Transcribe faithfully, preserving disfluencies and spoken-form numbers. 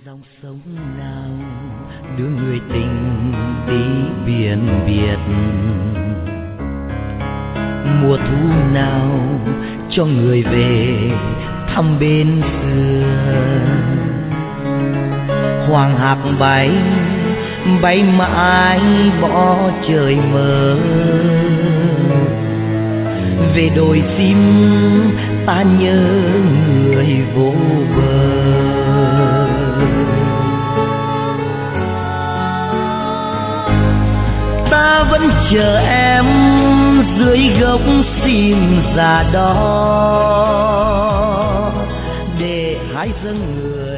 dòng sông nào đưa người tình đi biển biệt, mùa thu nào cho người về thăm bên xưa. Hoàng hạc bay bay mãi bỏ trời mơ, về đồi sim ta nhớ người vô bờ. Ta vẫn chờ em dưới gốc sim già đó để hái dâng người